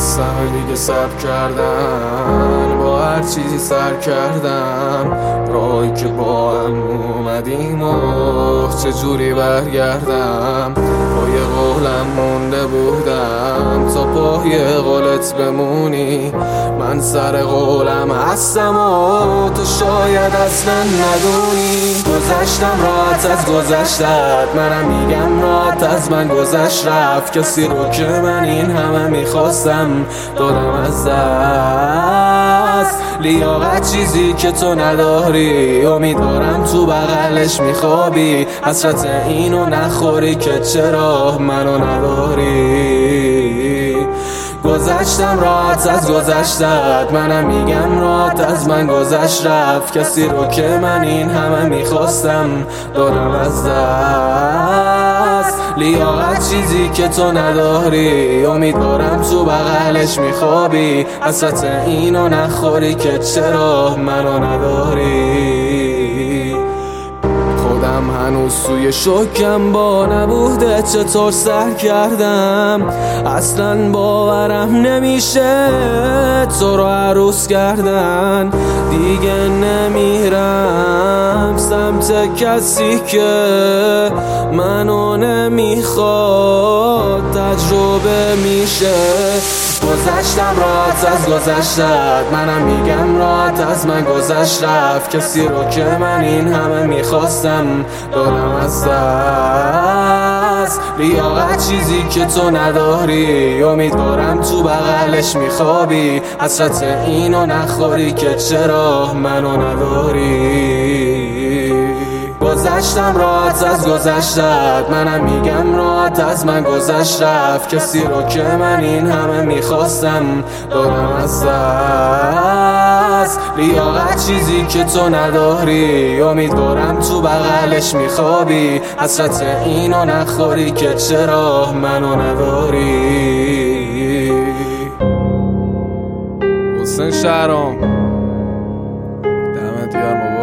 خستم دیگه صبر کردن، با هر چیزی سر کردم. راهی که با هم اومدیم و چجوری برگردم. پای قولم مونده بودم تا پای قولت بمونی. من سر قولم هستم و تو شاید اصلا ندونی. گذشتم راحت از گذشتت، منم میگم راحت از من گذشت رفت. کسی رو که من این همه میخواستم دادم از دست. لیاقت چیزی که تو نداری، امیدوارم تو بغلش میخوابی. حسرت اینو نخوری که چرا منو نداری. گذشتم راحت از گذشتت، منم میگم راحت از من گذشت رفت. کسی رو که من این همه میخواستم دادم از دست. لیاقت چیزی که تو نداری، امیدوارم تو بغلش میخوابی. حسرت اینو نخوری که چرا منو نداری. خودم هنوز توی شوکم، با نبوده چطور سر کردم. اصلا باورم نمیشه تو رو عروس کردن. دیگه نمیرم سمت کسی که منو نمیخواد، تجربه میشه. گذشتم راحت از گذشتت، منم میگم راحت از من گذشت رفت. کسی رو که من این همه میخواستم دادم از دست. لیاقت چیزی که تو نداری، امیدوارم تو بغلش میخوابی. حسرت اینو نخوری که چرا منو نداری. گذشتم راحت از گذشتت، منم میگم راحت از من گذشت رفت. کسی رو که من این همه میخواستم دادم از دست. لیاقت چیزی که تو نداری، امیدوارم تو بغلش میخوابی. حسرت اینو نخوری که چرا منو نداری. حسین شهرام، دمت گرم.